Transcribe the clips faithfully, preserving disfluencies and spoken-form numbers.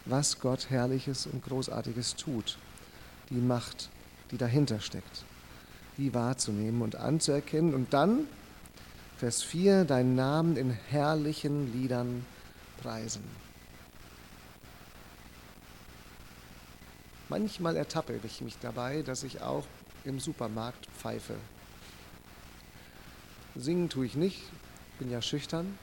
was Gott Herrliches und Großartiges tut, die Macht, die dahinter steckt, die wahrzunehmen und anzuerkennen und dann, Vers vier, deinen Namen in herrlichen Liedern preisen. Manchmal ertappe ich mich dabei, dass ich auch im Supermarkt pfeife. Singen tue ich nicht, bin ja schüchtern.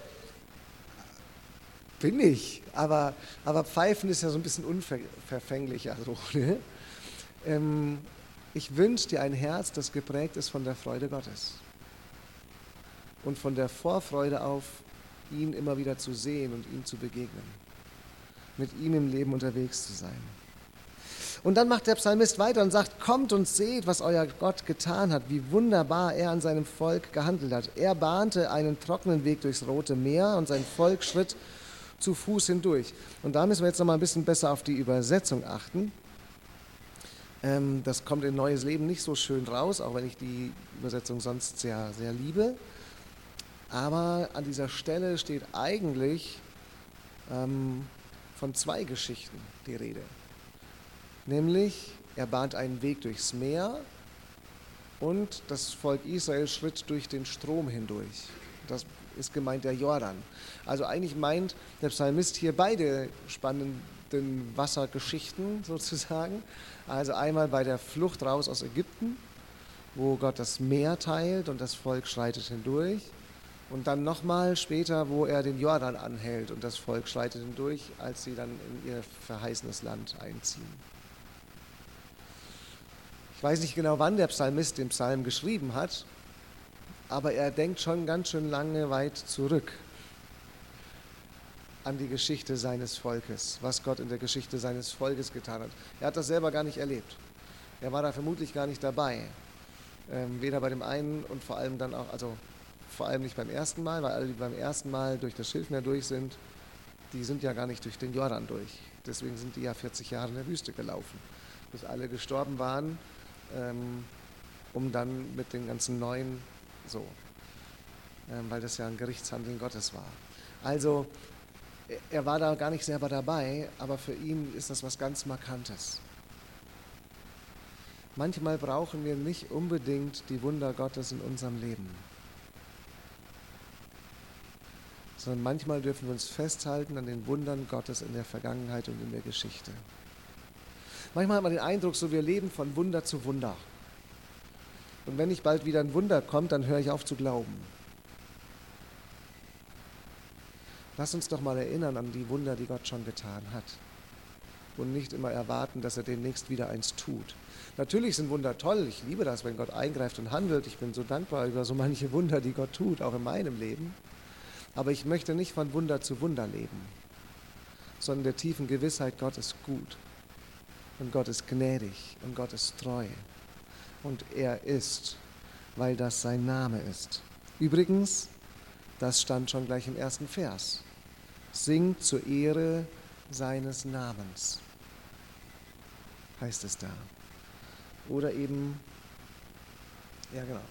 Bin ich, aber, aber Pfeifen ist ja so ein bisschen unverfänglicher. So, ne? ähm, ich wünsche dir ein Herz, das geprägt ist von der Freude Gottes und von der Vorfreude auf, ihn immer wieder zu sehen und ihm zu begegnen, mit ihm im Leben unterwegs zu sein. Und dann macht der Psalmist weiter und sagt, kommt und seht, was euer Gott getan hat, wie wunderbar er an seinem Volk gehandelt hat. Er bahnte einen trockenen Weg durchs Rote Meer und sein Volk schritt zu Fuß hindurch. Und da müssen wir jetzt noch mal ein bisschen besser auf die Übersetzung achten. Ähm, das kommt in Neues Leben nicht so schön raus, auch wenn ich die Übersetzung sonst sehr, sehr liebe. Aber an dieser Stelle steht eigentlich ähm, von zwei Geschichten die Rede. Nämlich, er bahnt einen Weg durchs Meer und das Volk Israel schritt durch den Strom hindurch. Das ist gemeint der Jordan. Also eigentlich meint der Psalmist hier beide spannenden Wassergeschichten sozusagen. Also einmal bei der Flucht raus aus Ägypten, wo Gott das Meer teilt und das Volk schreitet hindurch. Und dann nochmal später, wo er den Jordan anhält und das Volk schreitet hindurch, als sie dann in ihr verheißenes Land einziehen. Ich weiß nicht genau, wann der Psalmist den Psalm geschrieben hat, aber er denkt schon ganz schön lange weit zurück an die Geschichte seines Volkes, was Gott in der Geschichte seines Volkes getan hat. Er hat das selber gar nicht erlebt. Er war da vermutlich gar nicht dabei. Ähm, weder bei dem einen und vor allem dann auch, also vor allem nicht beim ersten Mal, weil alle, die beim ersten Mal durch das Schilfmeer durch sind, die sind ja gar nicht durch den Jordan durch. Deswegen sind die ja vierzig Jahre in der Wüste gelaufen, bis alle gestorben waren, ähm, um dann mit den ganzen Neuen so, ähm, weil das ja ein Gerichtshandeln Gottes war. Also er war da gar nicht selber dabei, aber für ihn ist das was ganz Markantes. Manchmal brauchen wir nicht unbedingt die Wunder Gottes in unserem Leben, sondern manchmal dürfen wir uns festhalten an den Wundern Gottes in der Vergangenheit und in der Geschichte. Manchmal hat man den Eindruck, so wir leben von Wunder zu Wunder. Und wenn nicht bald wieder ein Wunder kommt, dann höre ich auf zu glauben. Lass uns doch mal erinnern an die Wunder, die Gott schon getan hat. Und nicht immer erwarten, dass er demnächst wieder eins tut. Natürlich sind Wunder toll. Ich liebe das, wenn Gott eingreift und handelt. Ich bin so dankbar über so manche Wunder, die Gott tut, auch in meinem Leben. Aber ich möchte nicht von Wunder zu Wunder leben, sondern der tiefen Gewissheit, Gott ist gut. Und Gott ist gnädig und Gott ist treu. Und er ist, weil das sein Name ist. Übrigens, das stand schon gleich im ersten Vers. Singt zur Ehre seines Namens, heißt es da. Oder eben, ja genau.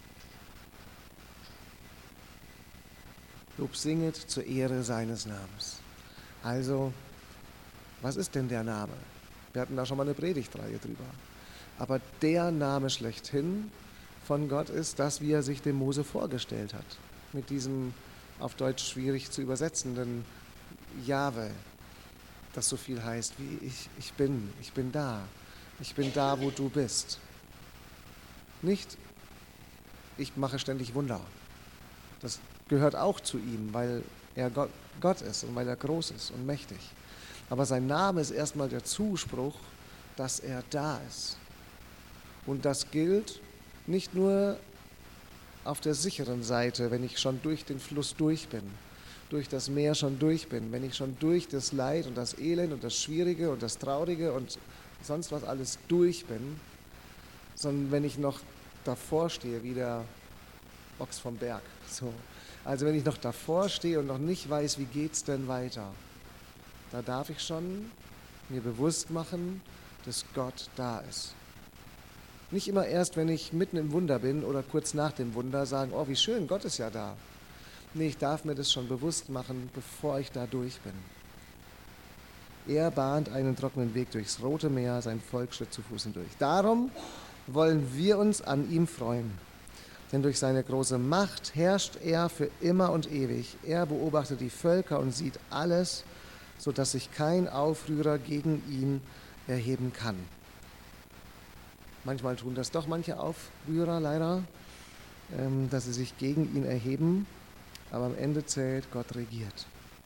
Lob singet zur Ehre seines Namens. Also, was ist denn der Name? Wir hatten da schon mal eine Predigtreihe drüber. Aber der Name schlechthin von Gott ist das, wie er sich dem Mose vorgestellt hat. Mit diesem auf Deutsch schwierig zu übersetzenden Jahwe, das so viel heißt wie ich, ich bin, ich bin da. Ich bin da, wo du bist. Nicht, ich mache ständig Wunder. Das gehört auch zu ihm, weil er Gott, Gott ist und weil er groß ist und mächtig. Aber sein Name ist erstmal der Zuspruch, dass er da ist. Und das gilt nicht nur auf der sicheren Seite, wenn ich schon durch den Fluss durch bin, durch das Meer schon durch bin, wenn ich schon durch das Leid und das Elend und das Schwierige und das Traurige und sonst was alles durch bin, sondern wenn ich noch davor stehe, wie der Ochs vom Berg. So. Also wenn ich noch davor stehe und noch nicht weiß, wie geht's denn weiter, da darf ich schon mir bewusst machen, dass Gott da ist. Nicht immer erst, wenn ich mitten im Wunder bin oder kurz nach dem Wunder sagen, oh, wie schön, Gott ist ja da. Nee, ich darf mir das schon bewusst machen, bevor ich da durch bin. Er bahnt einen trockenen Weg durchs Rote Meer, sein Volk schritt zu Fuß hindurch. Darum wollen wir uns an ihm freuen. Denn durch seine große Macht herrscht er für immer und ewig. Er beobachtet die Völker und sieht alles, sodass sich kein Aufrührer gegen ihn erheben kann. Manchmal tun das doch manche Aufrührer leider, ähm, dass sie sich gegen ihn erheben, aber am Ende zählt, Gott regiert.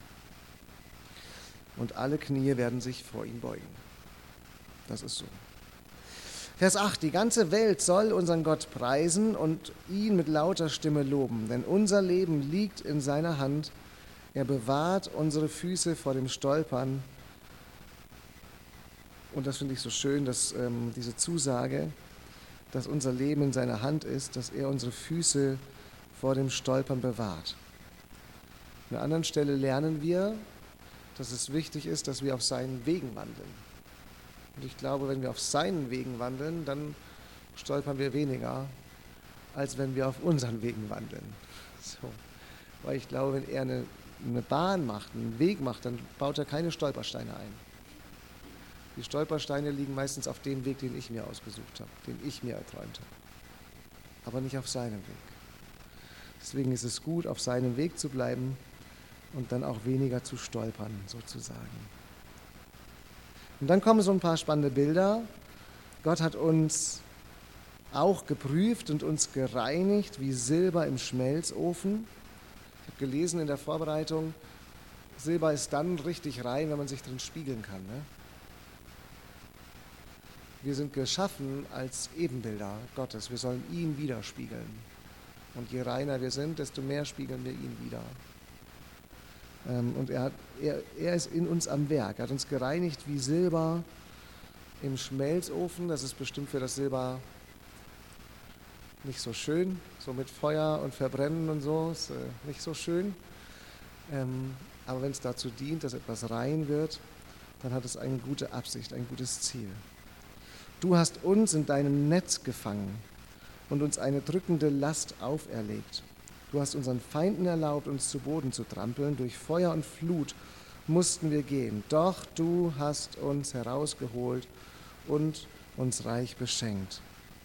Und alle Knie werden sich vor ihm beugen. Das ist so. Vers acht, die ganze Welt soll unseren Gott preisen und ihn mit lauter Stimme loben, denn unser Leben liegt in seiner Hand. Er bewahrt unsere Füße vor dem Stolpern. Und das finde ich so schön, dass ähm, diese Zusage, dass unser Leben in seiner Hand ist, dass er unsere Füße vor dem Stolpern bewahrt. An einer anderen Stelle lernen wir, dass es wichtig ist, dass wir auf seinen Wegen wandeln. Und ich glaube, wenn wir auf seinen Wegen wandeln, dann stolpern wir weniger, als wenn wir auf unseren Wegen wandeln. So. Weil ich glaube, wenn er eine, eine Bahn macht, einen Weg macht, dann baut er keine Stolpersteine ein. Die Stolpersteine liegen meistens auf dem Weg, den ich mir ausgesucht habe, den ich mir erträumt habe. Aber nicht auf seinem Weg. Deswegen ist es gut, auf seinem Weg zu bleiben und dann auch weniger zu stolpern, sozusagen. Und dann kommen so ein paar spannende Bilder. Gott hat uns auch geprüft und uns gereinigt wie Silber im Schmelzofen. Ich habe gelesen in der Vorbereitung, Silber ist dann richtig rein, wenn man sich drin spiegeln kann. Ne? Wir sind geschaffen als Ebenbilder Gottes. Wir sollen ihn widerspiegeln. Und je reiner wir sind, desto mehr spiegeln wir ihn wider. Und er, hat, er, er ist in uns am Werk. Er hat uns gereinigt wie Silber im Schmelzofen. Das ist bestimmt für das Silber nicht so schön. So mit Feuer und Verbrennen und so ist äh, nicht so schön. Ähm, aber wenn es dazu dient, dass etwas rein wird, dann hat es eine gute Absicht, ein gutes Ziel. Du hast uns in deinem Netz gefangen und uns eine drückende Last auferlegt. Du hast unseren Feinden erlaubt, uns zu Boden zu trampeln. Durch Feuer und Flut mussten wir gehen. Doch du hast uns herausgeholt und uns reich beschenkt.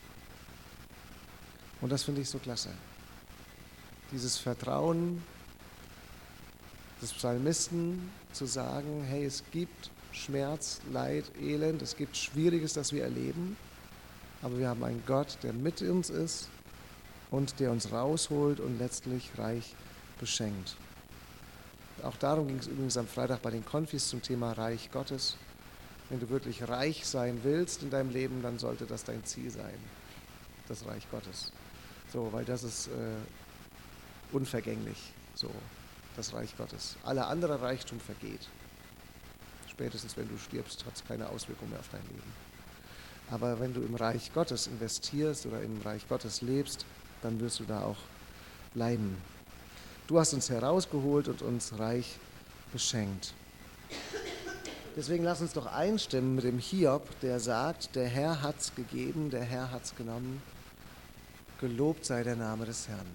Und das finde ich so klasse. Dieses Vertrauen des Psalmisten zu sagen, hey, es gibt Schmerz, Leid, Elend, es gibt Schwieriges, das wir erleben, aber wir haben einen Gott, der mit uns ist und der uns rausholt und letztlich reich beschenkt. Auch darum ging es übrigens am Freitag bei den Konfis zum Thema Reich Gottes. Wenn du wirklich reich sein willst in deinem Leben, dann sollte das dein Ziel sein, das Reich Gottes. So, weil das ist äh, unvergänglich, so, das Reich Gottes. Aller andere Reichtum vergeht. Spätestens wenn du stirbst, hat es keine Auswirkung mehr auf dein Leben. Aber wenn du im Reich Gottes investierst oder im Reich Gottes lebst, dann wirst du da auch bleiben. Du hast uns herausgeholt und uns reich beschenkt. Deswegen lass uns doch einstimmen mit dem Hiob, der sagt, der Herr hat's gegeben, der Herr hat's genommen. Gelobt sei der Name des Herrn.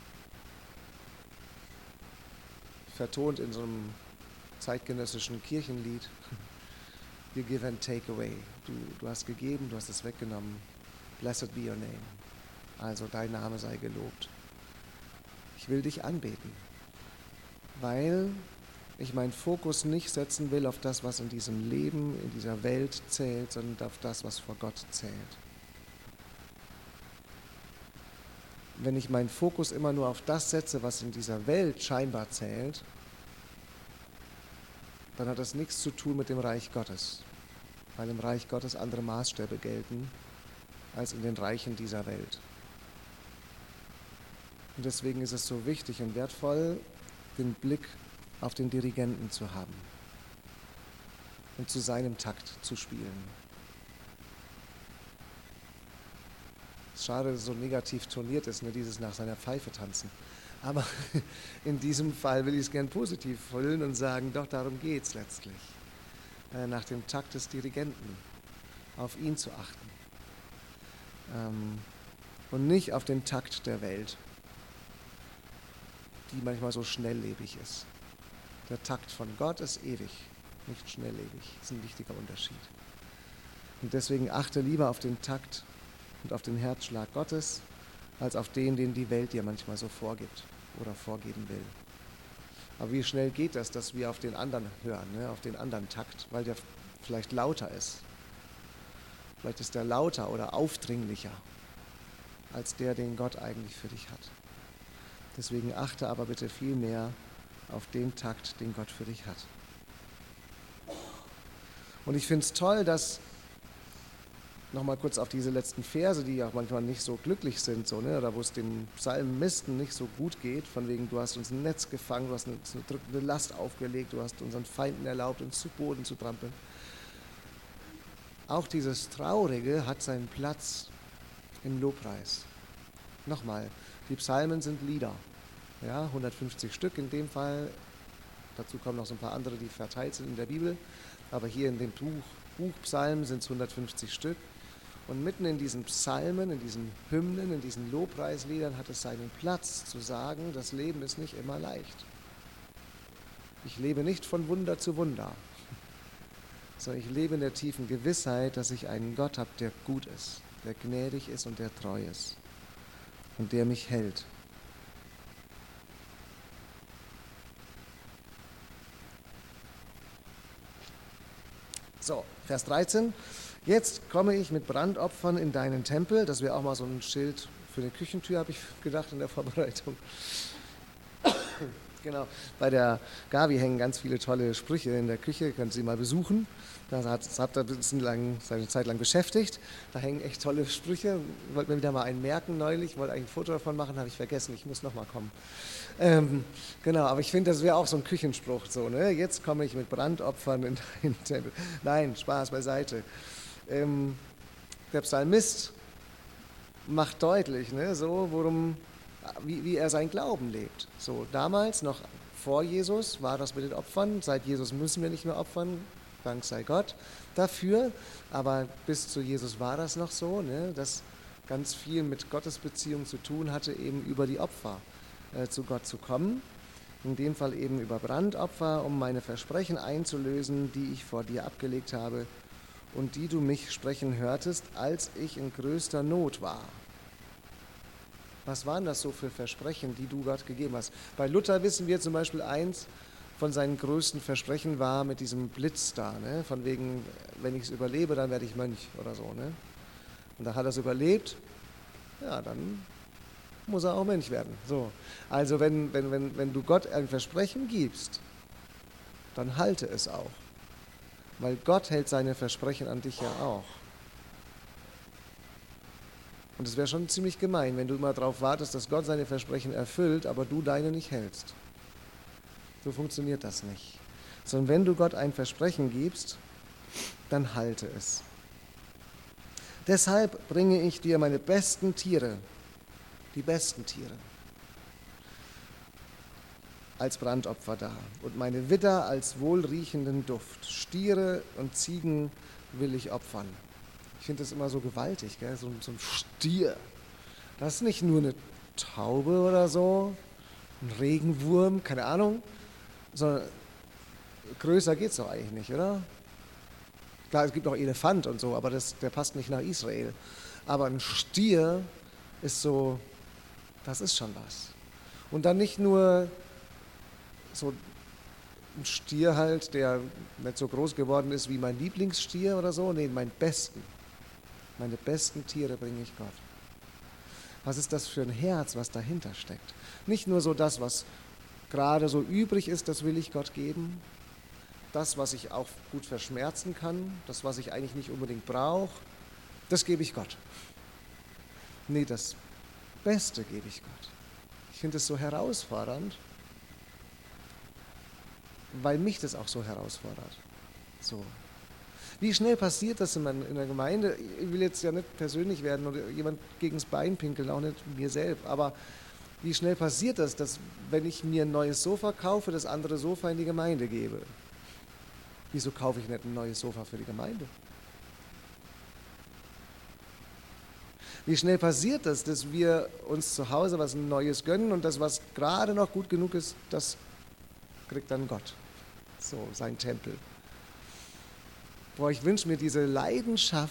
Vertont in so einem zeitgenössischen Kirchenlied. You give and take away. Du, du hast gegeben, du hast es weggenommen. Blessed be your name. Also dein Name sei gelobt. Ich will dich anbeten, weil ich meinen Fokus nicht setzen will auf das, was in diesem Leben, in dieser Welt zählt, sondern auf das, was vor Gott zählt. Wenn ich meinen Fokus immer nur auf das setze, was in dieser Welt scheinbar zählt, dann hat das nichts zu tun mit dem Reich Gottes, weil im Reich Gottes andere Maßstäbe gelten als in den Reichen dieser Welt. Und deswegen ist es so wichtig und wertvoll, den Blick auf den Dirigenten zu haben und zu seinem Takt zu spielen. Es ist schade, dass es so negativ toniert ist, ne, dieses nach seiner Pfeife tanzen. Aber in diesem Fall will ich es gern positiv füllen und sagen, doch darum geht es letztlich. Äh, nach dem Takt des Dirigenten, auf ihn zu achten. Ähm, und nicht auf den Takt der Welt, die manchmal so schnelllebig ist. Der Takt von Gott ist ewig. nicht schnelllebig. Das ist ein wichtiger Unterschied. Und deswegen achte lieber auf den Takt und auf den Herzschlag Gottes, als auf den, den die Welt dir manchmal so vorgibt oder vorgeben will. Aber wie schnell geht das, dass wir auf den anderen hören, ne? Auf den anderen Takt, weil der vielleicht lauter ist. Vielleicht ist der lauter oder aufdringlicher als der, den Gott eigentlich für dich hat. Deswegen achte aber bitte viel mehr auf den Takt, den Gott für dich hat. Und ich finde es toll, dass, nochmal kurz auf diese letzten Verse, die auch manchmal nicht so glücklich sind, so, ne, oder wo es dem Psalmisten nicht so gut geht, von wegen, du hast uns ein Netz gefangen, du hast eine, eine drückende Last aufgelegt, du hast unseren Feinden erlaubt, uns zu Boden zu trampeln. Auch dieses Traurige hat seinen Platz im Lobpreis. Nochmal, die Psalmen sind Lieder, ja, hundertfünfzig Stück in dem Fall, dazu kommen noch so ein paar andere, die verteilt sind in der Bibel, aber hier in dem Buch, Buch Psalmen sind es hundertfünfzig Stück. Und mitten in diesen Psalmen, in diesen Hymnen, in diesen Lobpreisliedern hat es seinen Platz zu sagen, das Leben ist nicht immer leicht. Ich lebe nicht von Wunder zu Wunder, sondern ich lebe in der tiefen Gewissheit, dass ich einen Gott habe, der gut ist, der gnädig ist und der treu ist und der mich hält. So, Vers dreizehn. Jetzt komme ich mit Brandopfern in deinen Tempel. Das wäre auch mal so ein Schild für eine Küchentür, habe ich gedacht in der Vorbereitung. Genau, bei der Gavi hängen ganz viele tolle Sprüche in der Küche, könnt Sie mal besuchen. Das hat, das hat er ein bisschen lang, seine Zeit lang beschäftigt. Da hängen echt tolle Sprüche. Ich wollte mir wieder mal einen merken neulich, wollte eigentlich ein Foto davon machen, habe ich vergessen, ich muss nochmal kommen. Ähm, genau, aber ich finde, das wäre auch so ein Küchenspruch. So, ne? Jetzt komme ich mit Brandopfern in den Tempel. Nein, Spaß beiseite. Ähm, der Psalmist macht deutlich, ne, so, worum, wie, wie er sein Glauben lebt. So, damals, noch vor Jesus, war das mit den Opfern. Seit Jesus müssen wir nicht mehr opfern, Dank sei Gott dafür. Aber bis zu Jesus war das noch so, ne, dass ganz viel mit Gottes Beziehung zu tun hatte, eben über die Opfer äh, zu Gott zu kommen. In dem Fall eben über Brandopfer, um meine Versprechen einzulösen, die ich vor dir abgelegt habe und die du mich sprechen hörtest, als ich in größter Not war. Was waren das so für Versprechen, die du Gott gegeben hast? Bei Luther wissen wir zum Beispiel, eins von seinen größten Versprechen war mit diesem Blitz da, ne? Von wegen, wenn ich es überlebe, dann werde ich Mönch oder so. Ne? Und da hat er es überlebt, ja, dann muss er auch Mönch werden. So. Also wenn, wenn, wenn, wenn du Gott ein Versprechen gibst, dann halte es auch. Weil Gott hält seine Versprechen an dich ja auch. Und es wäre schon ziemlich gemein, wenn du immer darauf wartest, dass Gott seine Versprechen erfüllt, aber du deine nicht hältst. So funktioniert das nicht. Sondern wenn du Gott ein Versprechen gibst, dann halte es. Deshalb bringe ich dir meine besten Tiere, die besten Tiere, als Brandopfer dar und meine Widder als wohlriechenden Duft. Stiere und Ziegen will ich opfern. Ich finde das immer so gewaltig, gell? So, so ein Stier. Das ist nicht nur eine Taube oder so, ein Regenwurm, keine Ahnung, sondern größer geht es doch eigentlich nicht, oder? Klar, es gibt auch Elefant und so, aber das, der passt nicht nach Israel. Aber ein Stier ist so, das ist schon was. Und dann nicht nur so ein Stier halt, der nicht so groß geworden ist wie mein Lieblingsstier oder so, nee, meinen besten. Meine besten Tiere bringe ich Gott. Was ist das für ein Herz, was dahinter steckt? Nicht nur so das, was gerade so übrig ist, das will ich Gott geben. Das, was ich auch gut verschmerzen kann, das, was ich eigentlich nicht unbedingt brauche, das gebe ich Gott. Nee, das Beste gebe ich Gott. Ich finde es so herausfordernd, weil mich das auch so herausfordert. So. Wie schnell passiert das in, in der Gemeinde? Ich will jetzt ja nicht persönlich werden oder jemand gegen das Bein pinkeln, auch nicht mir selbst, aber wie schnell passiert das, dass wenn ich mir ein neues Sofa kaufe, das andere Sofa in die Gemeinde gebe? Wieso kaufe ich nicht ein neues Sofa für die Gemeinde? Wie schnell passiert das, dass wir uns zu Hause was Neues gönnen und das, was gerade noch gut genug ist, das kriegt dann Gott. So, sein Tempel. boah, ich wünsche mir diese Leidenschaft